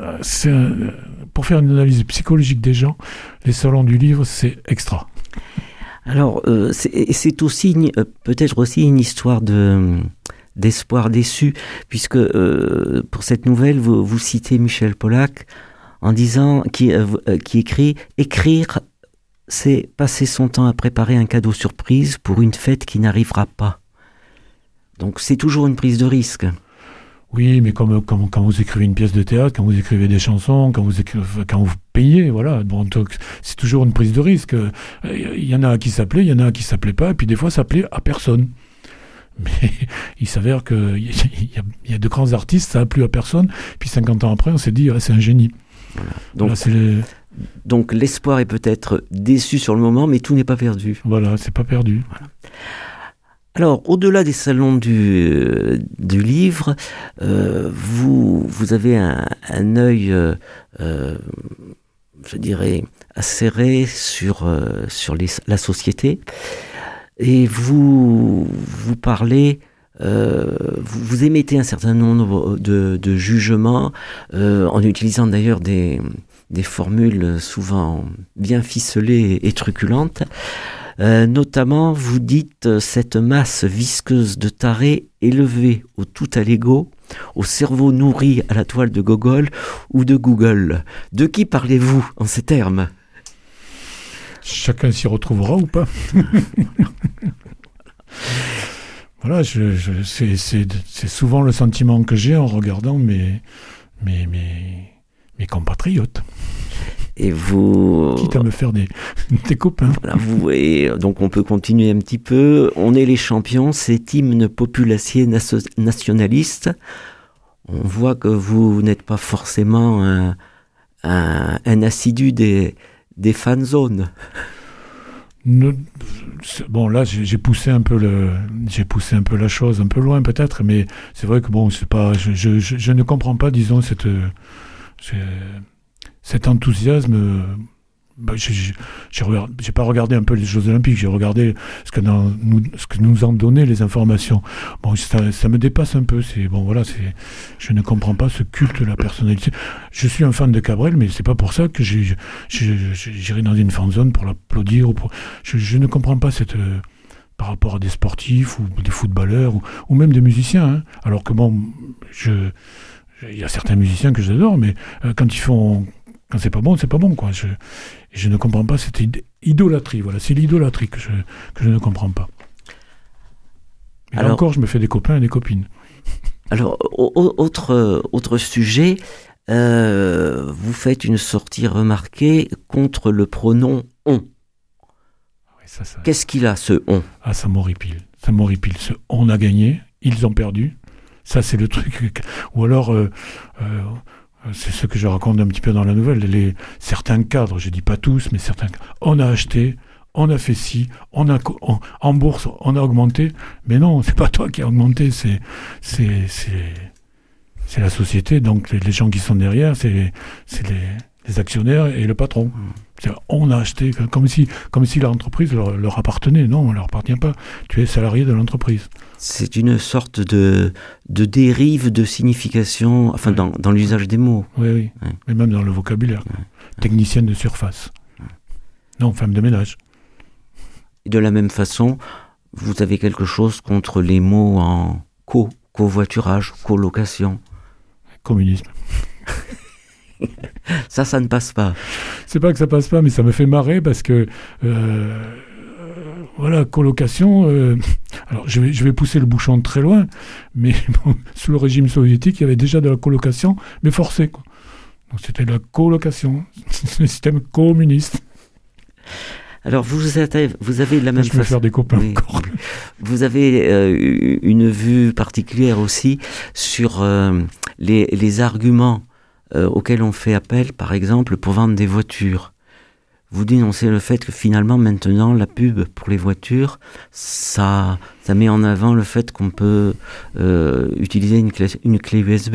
pour faire une analyse psychologique des gens, les salons du livre, c'est extra. Alors, c'est aussi peut-être aussi une histoire d'espoir déçu, puisque pour cette nouvelle, vous citez Michel Polac en disant qui écrit « Écrire, c'est passer son temps à préparer un cadeau surprise pour une fête qui n'arrivera pas ». Donc c'est toujours une prise de risque. Oui, mais comme quand vous écrivez une pièce de théâtre, quand vous écrivez des chansons, quand vous payez, voilà. Donc c'est toujours une prise de risque. Il y en a qui s'appelaient, il y en a qui s'appelaient pas, et puis des fois ça plaît à personne. Mais il s'avère qu'il y a de grands artistes, ça a plu à personne, puis 50 ans après, on s'est dit, c'est un génie. Voilà. Donc l'espoir est peut-être déçu sur le moment, mais tout n'est pas perdu. Voilà, c'est pas perdu. Voilà. Alors, au-delà des salons du livre, vous avez un œil, je dirais, acéré sur la société, et vous parlez, vous émettez un certain nombre de jugements, en utilisant d'ailleurs des formules souvent bien ficelées et truculentes. Notamment, vous dites cette masse visqueuse de tarés élevée au tout à l'ego, au cerveau nourri à la toile de Gogol ou de Google. De qui parlez-vous en ces termes ? Chacun s'y retrouvera ou pas. Voilà, c'est souvent le sentiment que j'ai en regardant mes compatriotes. Et vous... Quitte à me faire des copains. Voilà, et donc on peut continuer un petit peu. On est les champions, cet hymne populacier nationaliste. On voit que vous n'êtes pas forcément un assidu des fan zones. Bon, là, j'ai poussé un peu la chose un peu loin peut-être, mais c'est vrai que c'est pas. Je ne comprends pas, disons, cet enthousiasme. J'ai pas regardé un peu les Jeux Olympiques, j'ai regardé ce que nous ont donné les informations. Bon, ça me dépasse un peu. Je ne comprends pas ce culte de la personnalité. Je suis un fan de Cabrel, mais c'est pas pour ça que j'irai dans une fan zone pour l'applaudir. Je ne comprends pas par rapport à des sportifs ou des footballeurs ou même des musiciens. Hein. Alors que il y a certains musiciens que j'adore, mais quand c'est pas bon, quoi. Je ne comprends pas cette idolâtrie. Voilà, c'est l'idolâtrie que je ne comprends pas. Et là encore, je me fais des copains et des copines. Alors, autre sujet, vous faites une sortie remarquée contre le pronom « on ». Oui, qu'est-ce qu'il a, ce « on » ? Ah, ça m'horripile. Ce « on a gagné », ils ont perdu. Ça, c'est le truc. Ou alors... c'est ce que je raconte un petit peu dans la nouvelle, certains cadres, je dis pas tous, mais certains, on a acheté, on a fait ci, en bourse, on a augmenté, mais non, c'est pas toi qui as augmenté, c'est la société, donc les gens qui sont derrière, c'est les actionnaires et le patron. On a acheté comme si l'entreprise leur appartenait. Non, on ne leur appartient pas. Tu es salarié de l'entreprise. C'est une sorte de dérive de signification, enfin dans l'usage des mots. Oui. Ouais. Mais même dans le vocabulaire. Ouais. Technicienne de surface. Non, femme de ménage. Et de la même façon, vous avez quelque chose contre les mots en covoiturage, colocation. Communisme. Ça ne passe pas. C'est pas que ça passe pas, mais ça me fait marrer parce que voilà, colocation. Alors je vais pousser le bouchon de très loin, mais bon, sous le régime soviétique, il y avait déjà de la colocation, mais forcée, quoi. Donc c'était de la colocation, le système communiste. Alors vous avez la même façon. Je vais faire des copains encore. Vous avez une vue particulière aussi sur les arguments auxquels on fait appel, par exemple, pour vendre des voitures. Vous dénoncez le fait que finalement, maintenant, la pub pour les voitures, ça met en avant le fait qu'on peut utiliser une clé USB.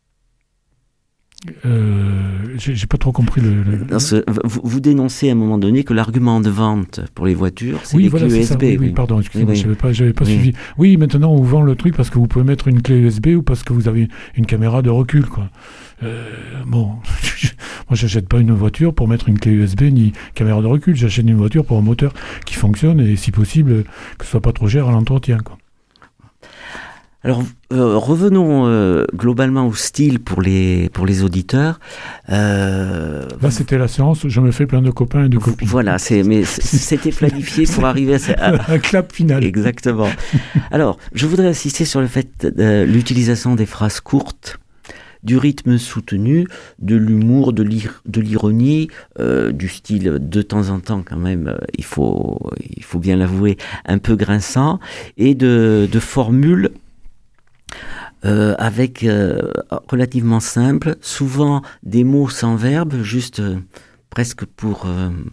J'ai pas trop compris vous dénoncez à un moment donné que l'argument de vente pour les voitures, c'est les clés USB. Oui, pardon, excusez-moi, j'avais pas suivi. Oui, maintenant on vous vend le truc parce que vous pouvez mettre une clé USB ou parce que vous avez une caméra de recul, quoi. Bon, moi j'achète pas une voiture pour mettre une clé USB ni caméra de recul. J'achète une voiture pour un moteur qui fonctionne et si possible que ce soit pas trop cher à l'entretien, quoi. Alors, revenons globalement au style pour les auditeurs. Là, c'était la séance où je me fais plein de copains et de copines. Voilà, c'était planifié pour arriver à un clap final. Exactement. Alors, je voudrais insister sur le fait de l'utilisation des phrases courtes, du rythme soutenu, de l'humour, de l'ironie, du style de temps en temps quand même, il faut bien l'avouer, un peu grinçant, et de formules avec relativement simple, souvent des mots sans verbe, juste presque pour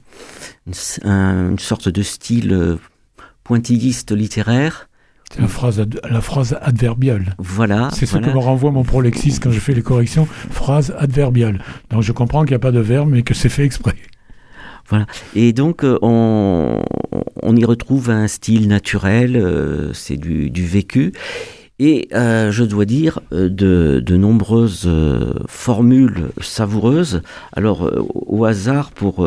une sorte de style pointilliste littéraire. C'est la phrase adverbiale. Voilà. C'est ce que me renvoie mon prolexis quand je fais les corrections, phrase adverbiale. Donc je comprends qu'il n'y a pas de verbe, mais que c'est fait exprès. Voilà. Et donc, on y retrouve un style naturel, c'est du vécu. Et je dois dire, de nombreuses formules savoureuses. Alors, au hasard, pour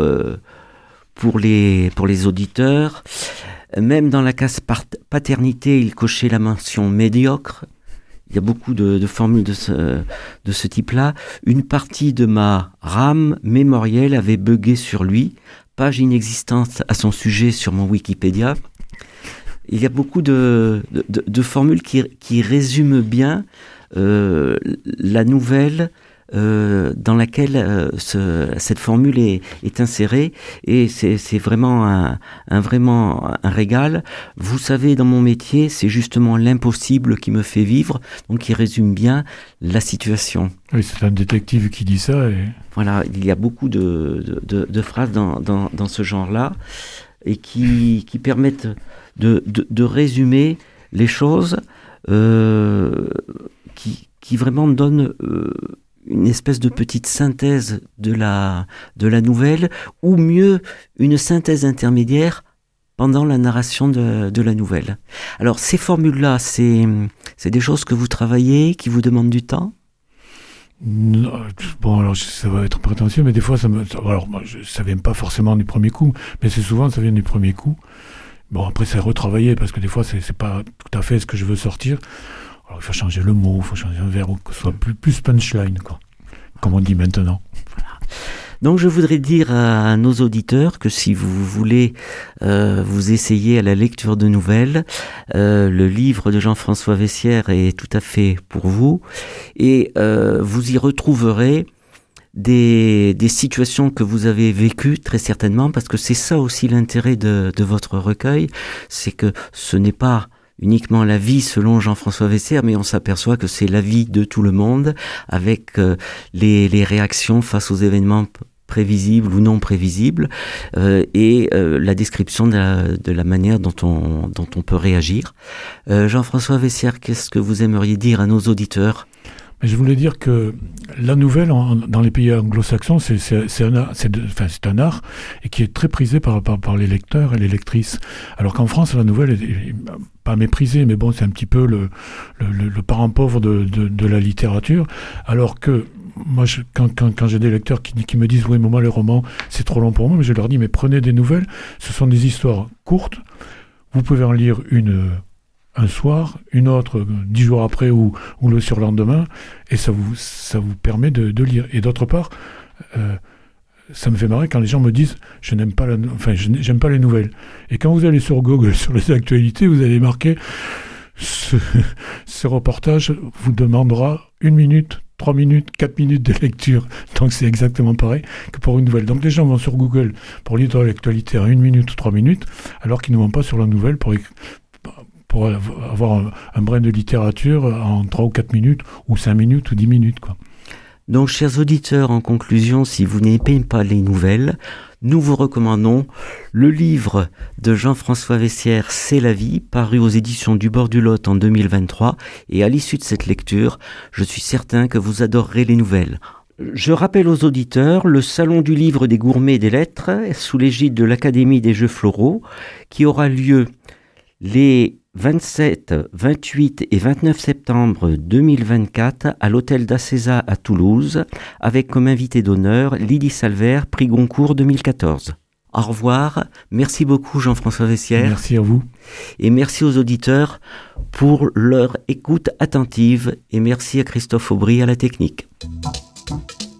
les auditeurs, même dans la case paternité, il cochait la mention médiocre. Il y a beaucoup de formules de ce type-là. Une partie de ma RAM mémorielle avait bugué sur lui. Page inexistante à son sujet sur mon Wikipédia. Il y a beaucoup de formules qui résument bien la nouvelle dans laquelle cette formule est insérée, et c'est vraiment un régal. Vous savez, dans mon métier, c'est justement l'impossible qui me fait vivre, donc qui résume bien la situation. Oui, c'est un détective qui dit ça. Et... Voilà, il y a beaucoup de phrases dans ce genre-là, et qui permettent de résumer les choses, qui vraiment donnent une espèce de petite synthèse de la nouvelle, ou mieux, une synthèse intermédiaire pendant la narration de la nouvelle. Alors, ces formules-là, c'est des choses que vous travaillez, qui vous demandent du temps ? Non, bon, alors ça va être prétentieux, mais des fois, ça vient pas forcément du premier coup, mais c'est souvent, ça vient du premier coup. Bon, après, c'est retravaillé, parce que des fois, c'est pas tout à fait ce que je veux sortir. Alors, il faut changer le mot, il faut changer un verbe, que ce soit plus punchline, quoi, comme on dit maintenant. Voilà. Donc, je voudrais dire à nos auditeurs que si vous voulez vous essayer à la lecture de nouvelles, le livre de Jean-François Vessières est tout à fait pour vous, et vous y retrouverez des situations que vous avez vécues, très certainement, parce que c'est ça aussi l'intérêt de votre recueil, c'est que ce n'est pas uniquement la vie selon Jean-François Vessières, mais on s'aperçoit que c'est la vie de tout le monde, avec les réactions face aux événements prévisibles ou non prévisibles, et la description de la manière dont on peut réagir. Jean-François Vessières, qu'est-ce que vous aimeriez dire à nos auditeurs ? Mais je voulais dire que la nouvelle, dans les pays anglo-saxons, c'est un art et qui est très prisé par les lecteurs et les lectrices. Alors qu'en France, la nouvelle est pas méprisée, mais bon, c'est un petit peu le parent pauvre de la littérature. Alors que moi, quand j'ai des lecteurs qui me disent « Oui, mais moi, les romans, c'est trop long pour moi », mais je leur dis « Mais prenez des nouvelles, ce sont des histoires courtes, vous pouvez en lire une un soir, une autre 10 jours après ou le surlendemain, et ça vous permet de lire. Et d'autre part, ça me fait marrer quand les gens me disent j'aime pas les nouvelles. Et quand vous allez sur Google, sur les actualités, vous allez marquer ce reportage vous demandera 1 minute, 3 minutes, 4 minutes de lecture. Donc c'est exactement pareil que pour une nouvelle. Donc les gens vont sur Google pour lire l'actualité en 1 minute ou 3 minutes, alors qu'ils ne vont pas sur la nouvelle pour avoir un brin de littérature en 3 ou 4 minutes, ou 5 minutes, ou 10 minutes, quoi. Donc, chers auditeurs, en conclusion, si vous n'aimez pas les nouvelles, nous vous recommandons le livre de Jean-François Vessières, C'est la vie, paru aux éditions du Bord du Lot en 2023. Et à l'issue de cette lecture, je suis certain que vous adorerez les nouvelles. Je rappelle aux auditeurs le Salon du livre des gourmets et des lettres, sous l'égide de l'Académie des Jeux Floraux, qui aura lieu les 27, 28 et 29 septembre 2024 à l'hôtel d'Acésa à Toulouse, avec comme invité d'honneur Lydie Salvert, prix Goncourt 2014. Au revoir, merci beaucoup Jean-François Vessières. Merci à vous. Et merci aux auditeurs pour leur écoute attentive, et merci à Christophe Aubry à la technique.